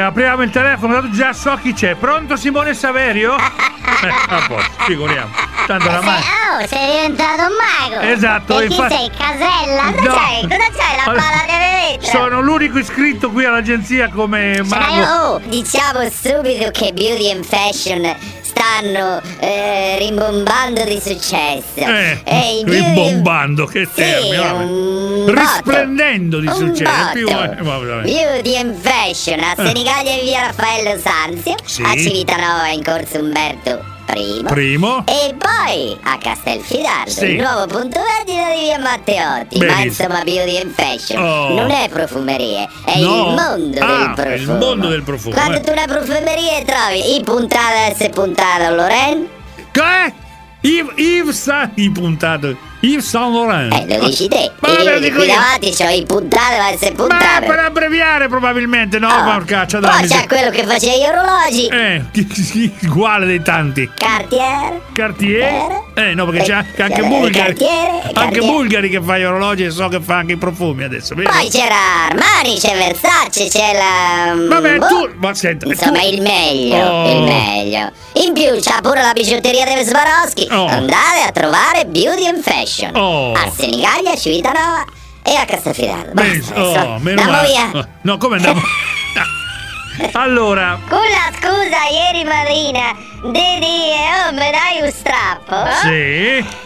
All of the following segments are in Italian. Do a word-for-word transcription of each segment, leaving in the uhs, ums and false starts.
apriamo il telefono, tanto già so chi c'è. Pronto Simone Saverio? Eh, a posto, figuriamo. Tanto la mano. Oh, sei diventato un mago. Esatto. E chi infatti... sei, Casella? Cosa No. c'hai? Cosa c'hai, la palla di vetro? Sono l'unico iscritto qui all'agenzia come mago. Oh, diciamo subito che Beauty and Fashion stanno eh, rimbombando di successo. Eh, e rimbombando, che Sì, termine, vabbè. un Risplendendo di un successo. Più... botto. eh, vabbè. Beauty and Fashion a Senigallia in via Raffaello Sanzio, Sì. a Civitanova in corso Umberto Primo, Primo. e poi a Castelfidardo, Sì. il nuovo punto vendita di via Matteotti. Benissimo. Ma insomma, Beauty and Fashion Oh. non è profumerie, è No. il mondo Ah, del profumo. è il mondo del profumo, Quando eh. tu una profumeria trovi i puntata S puntata Loren, Che? Yves, Yves Saint i puntato Yves Saint Laurent. eh, lo dici te. Ma Io lo di dico qui io. davanti c'ho i puntata S Ma puntata. per abbreviare probabilmente, no? Oh. Porcaccia Poi d'anni. c'è quello che faceva gli orologi. Eh, chi- chi- uguale dei tanti. Cartier. Cartier? Eh, no, perché c'è c'è anche Eh, Bulgari. Cartiere, Anche Cartiere. Bulgari che fa gli orologi e so che fa anche i profumi adesso. vedi? Poi c'era Armani, c'è Versace, c'è la... Vabbè, boh. tu. Ma senta, Insomma, tu- il meglio, Oh. il meglio. In più c'ha pure la bigiotteria dei Swarovski. Oh. Andate a trovare Beauty and Fashion. Oh. A Senigallia, a Civitanova e a Castelfidardo. Benissimo. Basta, Oh, adesso meno andiamo male. via. Oh, no, come andiamo? Allora, Con la scusa ieri mattina di dire, oh, mi dai un strappo? sì.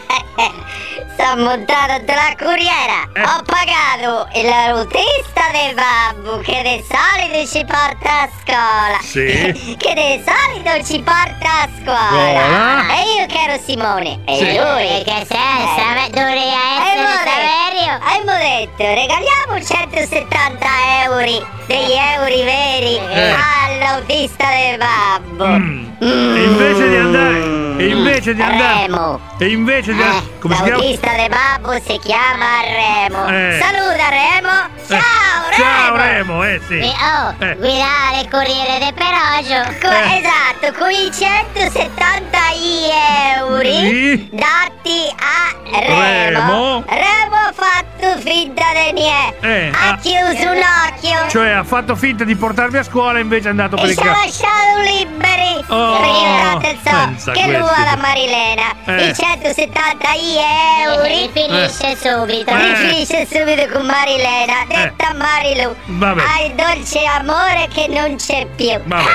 Sono montato della corriera, Eh. ho pagato l'autista del babbo che di solito ci porta a scuola, Sì. che di solito ci porta a scuola, Scuola. e io che ero Simone, e Sì. lui che sei, dovrei essere Saverio, e mi ho detto regaliamo centosettanta euro degli euro veri Eh. all'autista del babbo. Mm. E invece di andare. E invece di andare. Remo. E invece di andare. Eh, Come si chiama? l'autista del babbo si chiama Remo. Eh. Saluta Remo. Ciao Eh, Remo. Ciao Remo, eh sì. oh, Eh. guidare il Corriere del Perogio. Co- Eh. Esatto, con i centosettanta euro Sì. dati a Remo. Remo. Remo ha fatto finta di niente. Eh, ha ah. chiuso un occhio. Cioè ha fatto finta di portarvi a scuola e invece è andato per E il ci ha ca- lasciato liberi. Oh, perché intanto pensa so che lui questi. ha la Marilena. Eh. I centosettanta euro. rifinisce subito. Eh. Rifinisce subito con Marilena. Detta Marilu. Vabbè. Hai dolce amore che non c'è più. Vabbè.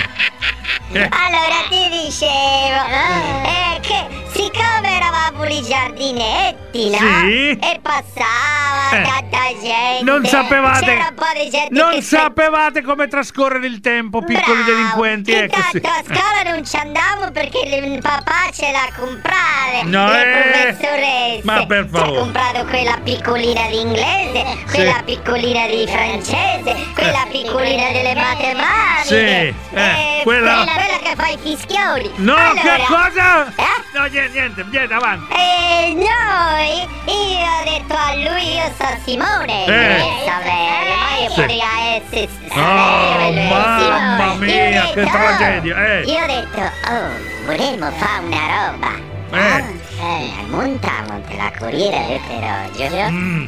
Eh. Allora ti dicevo eh, che siccome eravamo i giardinetti, no? Sì. E passava Eh. tanta gente. Non sapevate. C'era un po' di gente Non che sapevate come trascorrere il tempo, piccoli Bravo. delinquenti, ecco sì. Intanto a scuola non ci andavo perché il papà ce l'ha comprare. No, le eh. professoresse. Ma per Ci ha favore. comprato quella piccolina di inglese, quella piccolina di francese, quella piccolina delle matematiche. Sì, eh, eh, quella- quella che fa i fischioni. No, Allora, che cosa? Eh? No, niente, niente, niente, avanti. E noi, io ho detto a lui, io sono Simone, Eh. lui è Saverio, ma io Sì. potrei essere Oh, Saverio e lui è mamma Simone. mia, Io ho che detto, tragedia, oh, eh. Io ho detto, oh, vorremmo fare una roba. Eh. no? Eh, montiamo la corriera del Perogio. Mm.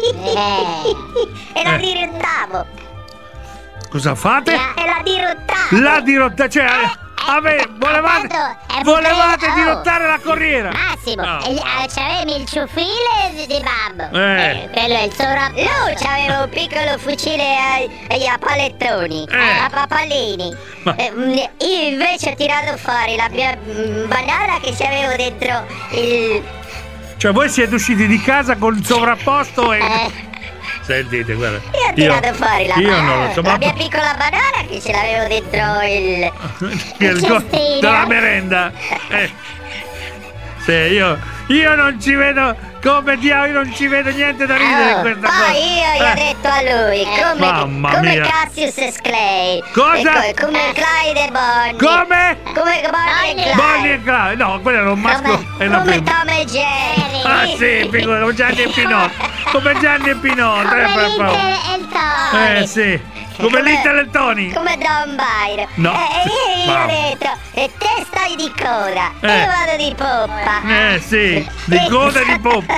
E la Eh. dirottavo. Cosa fate? E la dirottavo. La dirotta, cioè, ave, volevate, È volevate oh. dirottare la corriera. Massimo, No. e, eh, c'avevi il ciuffile di, di babbo. Eh. quello è il suo rap- Lui c'aveva un piccolo fucile ai, ai- a palettoni, Eh. a papallini. Ma- Eh, mm, io invece ho tirato fuori la mia mm, banana che c'avevo dentro il. Cioè, voi siete usciti di casa con il sovrapposto e. Eh, Sentite, guarda. io ho tirato fuori la io banana. non lo so, la ma. mia piccola banana che ce l'avevo dentro il. il co- cestino. della merenda. Eh. Sì, io. Io non ci vedo. Come diavolo, io non ci vedo niente da ridere in Oh, questa poi cosa. io gli ho Eh. detto a lui come, Mamma come mia. Cassius e Clay. Cosa? E co- come Clyde e Bonnie. Come? Come Bonnie e Clyde. Bonnie e Clyde. No, quello era un maschio. Come, e una come femmina. Tom e Jerry. Ah sì, piccolo, come Gianni e Pinotto. Come Gianni e Pinotto, eh, per favore. e il Tony. Eh sì. Come Little e Tony. Come Don Byron. No. E io gli ho Mamma. detto, e te stai di coda. Eh. Io vado di poppa. Eh sì, di coda e di poppa.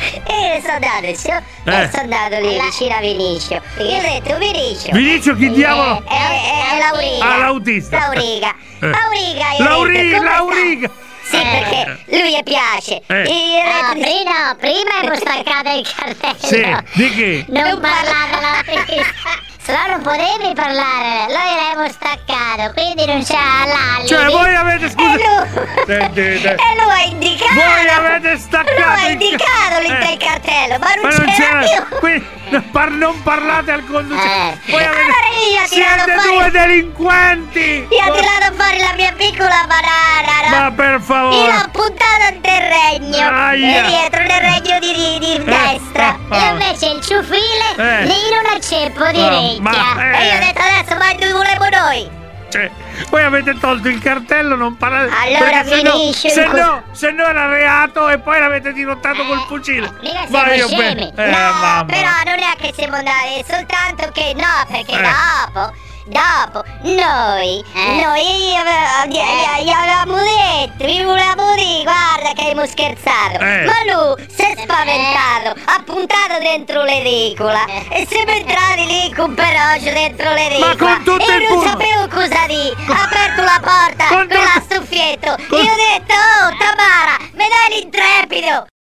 E sono andato su, Eh. e sono andato lì vicino a Vinicio. Io ho detto, Vinicio. Vinicio chi diavolo? È, è, è Lauriga. Ah, l'autista. Lauriga. Eh. Lauriga, io ho Lauriga, detto, come Lauriga. sta? Sì, perché lui gli piace. Eh. Io ho detto, prima, prima è staccato il cartello. Sì, di che? Non parlare all'autista. Se no non potevi parlare, lo avremmo staccato, quindi non c'è l'alibi. Cioè, voi avete, scusa. E lui, Sentite. e lui ha indicato. Voi avete staccato Lui ha il- indicato lì Eh. tra il cartello, ma non, Ma non c'era, c'era. più. Qui non, par- non parlate al conducente. Eh. Voi avete. Allora io ho tirato Siete fuori- due delinquenti. Io ho Voi- tirato fuori la mia piccola banana, no? Ma per Io favore. l'ho puntata nel regno, Aia. e dietro nel regno di, di, di destra. eh, Io oh. invece il ciufile Eh. lì in una ceppo di Oh, orecchia. ma, E io eh. ho detto adesso vai dove volevo noi. Cioè, voi avete tolto il cartello, non parlate. Allora perché se no- finisce Se in que- no, se no era reato e poi l'avete dirottato col fucile. Eh, mica Ma siamo io scemi. pe- eh, no, mamma. però non è che siamo andati, è soltanto che no, perché Eh. dopo, dopo, noi, noi ave- gli, gli avevamo detto, vi volevamo dire, guarda che abbiamo scherzato. Eh. Ma lui si è spaventato, ha puntato dentro l'edicola e siamo entrati lì con Peroggio dentro l'edicola. Ma con tutto e il non pulmino. sapevo cosa dire, ha aperto la porta Con con la tutto- stuffietto. con- Io ho detto, oh Tamara, mi dai l'intrepido.